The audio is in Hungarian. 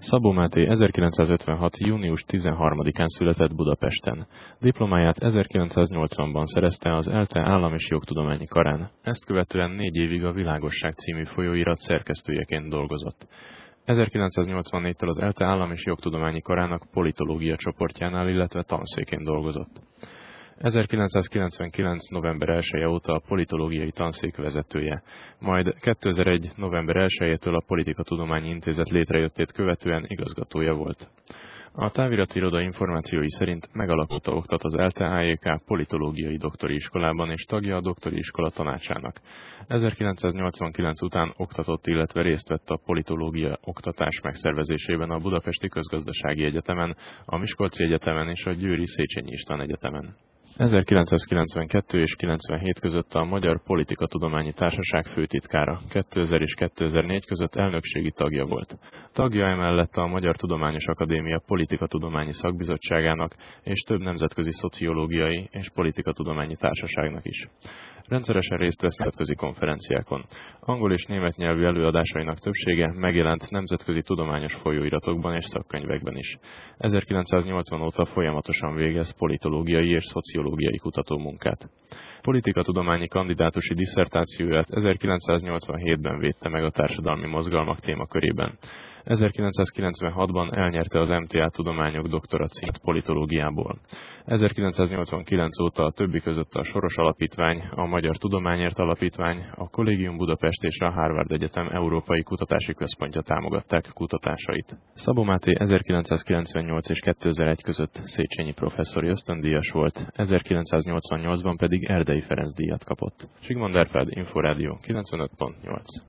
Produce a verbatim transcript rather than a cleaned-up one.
Szabó Máté ezerkilencszázötvenhat. június tizenharmadikán született Budapesten. Diplomáját ezerkilencszáznyolcvanban szerezte az ELTE Állam- és Jogtudományi Karán. Ezt követően négy évig a Világosság című folyóirat szerkesztőjeként dolgozott. ezerkilencszáznyolcvannégytől az ELTE Állam- és Jogtudományi Karának politológia csoportjánál, illetve tanszékén dolgozott. ezerkilencszázkilencvenkilenc. november elseje óta a politológiai tanszék vezetője, majd kétezer-egy. november elsejétől a Politikatudományi Intézet létrejöttét követően igazgatója volt. A távirati iroda információi szerint megalakulta oktat az ELTE á jé ká politológiai doktori iskolában és tagja a doktori iskola tanácsának. ezerkilencszáznyolcvankilenc után oktatott, illetve részt vett a politológia oktatás megszervezésében a Budapesti Közgazdasági Egyetemen, a Miskolci Egyetemen és a Győri Széchenyi István Egyetemen. ezerkilencszázkilencvenkettő és kilencvenhét között a Magyar Politikatudományi Társaság főtitkára, kétezer és kétezer-négy között elnökségi tagja volt. Tagja emellett a Magyar Tudományos Akadémia Politikatudományi Szakbizottságának és több nemzetközi szociológiai és politikatudományi társaságnak is. Rendszeresen részt vesz nemzetközi konferenciákon. Angol és német nyelvű előadásainak többsége megjelent nemzetközi tudományos folyóiratokban és szakkönyvekben is. ezerkilencszáznyolcvan óta folyamatosan végez politológiai és szociológiai kutatómunkát. Politikatudományi kandidátusi disszertációját ezerkilencszáznyolcvanhétben védte meg a társadalmi mozgalmak témakörében. ezerkilencszázkilencvenhatban elnyerte az em té á Tudományok doktora címet politológiából. ezerkilencszáznyolcvankilenc óta a többi között a Soros Alapítvány, a Magyar Tudományért Alapítvány, a Kollégium Budapest és a Harvard Egyetem Európai Kutatási Központja támogatták kutatásait. Szabó Máté ezerkilencszázkilencvennyolc és kétezer-egy között Széchenyi professzori ösztöndíjas volt, ezerkilencszáznyolcvannyolcban pedig Erdei Ferenc díjat kapott. Zsigmond Árpád, Inforádió kilencvenöt pont nyolc.